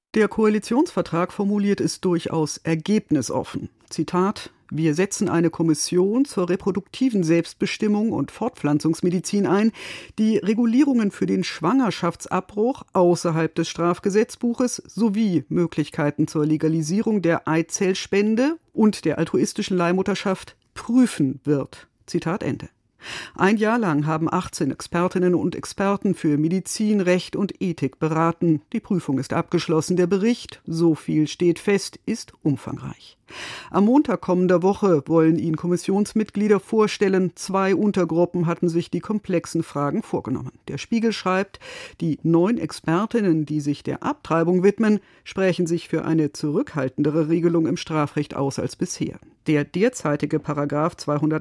Der Koalitionsvertrag formuliert es durchaus ergebnisoffen. Zitat: Wir setzen eine Kommission zur reproduktiven Selbstbestimmung und Fortpflanzungsmedizin ein, die Regulierungen für den Schwangerschaftsabbruch außerhalb des Strafgesetzbuches sowie Möglichkeiten zur Legalisierung der Eizellspende und der altruistischen Leihmutterschaft prüfen wird. Zitat Ende. Ein Jahr lang haben 18 Expertinnen und Experten für Medizin, Recht und Ethik beraten. Die Prüfung ist abgeschlossen. Der Bericht, so viel steht fest, ist umfangreich. Am Montag kommender Woche wollen ihn Kommissionsmitglieder vorstellen. 2 Untergruppen hatten sich die komplexen Fragen vorgenommen. Der Spiegel schreibt, die 9 Expertinnen, die sich der Abtreibung widmen, sprechen sich für eine zurückhaltendere Regelung im Strafrecht aus als bisher. Der derzeitige Paragraph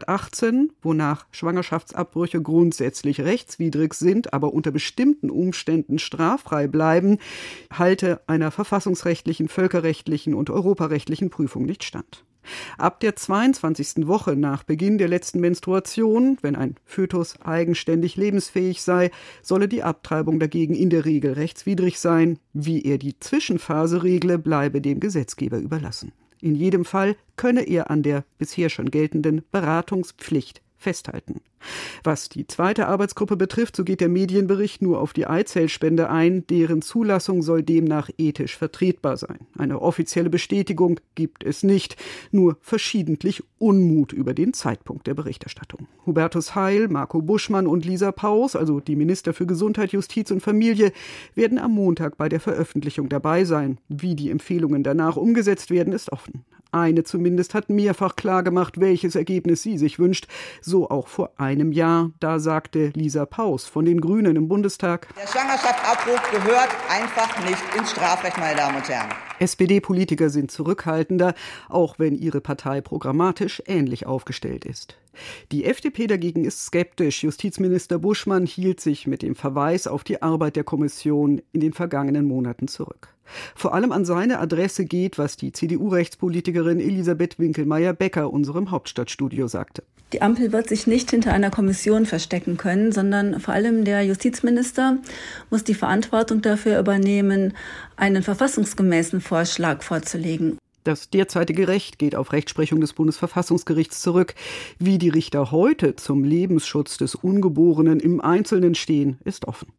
218, wonach Schwangerschaftsabbrüche grundsätzlich rechtswidrig sind, aber unter bestimmten Umständen straffrei bleiben, halte einer verfassungsrechtlichen, völkerrechtlichen und europarechtlichen Prüfung nicht stand. Ab der 22. Woche nach Beginn der letzten Menstruation, wenn ein Fötus eigenständig lebensfähig sei, solle die Abtreibung dagegen in der Regel rechtswidrig sein. Wie er die Zwischenphase regle, bleibe dem Gesetzgeber überlassen. In jedem Fall könne er an der bisher schon geltenden Beratungspflicht festhalten. Was die zweite Arbeitsgruppe betrifft, so geht der Medienbericht nur auf die Eizellspende ein. Deren Zulassung soll demnach ethisch vertretbar sein. Eine offizielle Bestätigung gibt es nicht, nur verschiedentlich Unmut über den Zeitpunkt der Berichterstattung. Hubertus Heil, Marco Buschmann und Lisa Paus, also die Minister für Gesundheit, Justiz und Familie, werden am Montag bei der Veröffentlichung dabei sein. Wie die Empfehlungen danach umgesetzt werden, ist offen. Eine zumindest hat mehrfach klargemacht, welches Ergebnis sie sich wünscht. So auch vor einem Jahr. Da sagte Lisa Paus von den Grünen im Bundestag: Der Schwangerschaftsabbruch gehört einfach nicht ins Strafrecht, meine Damen und Herren. SPD-Politiker sind zurückhaltender, auch wenn ihre Partei programmatisch ähnlich aufgestellt ist. Die FDP dagegen ist skeptisch. Justizminister Buschmann hielt sich mit dem Verweis auf die Arbeit der Kommission in den vergangenen Monaten zurück. Vor allem an seine Adresse geht, was die CDU-Rechtspolitikerin Elisabeth Winkelmeyer-Becker unserem Hauptstadtstudio sagte. Die Ampel wird sich nicht hinter einer Kommission verstecken können, sondern vor allem der Justizminister muss die Verantwortung dafür übernehmen, einen verfassungsgemäßen Vorschlag vorzulegen. Das derzeitige Recht geht auf Rechtsprechung des Bundesverfassungsgerichts zurück. Wie die Richter heute zum Lebensschutz des Ungeborenen im Einzelnen stehen, ist offen.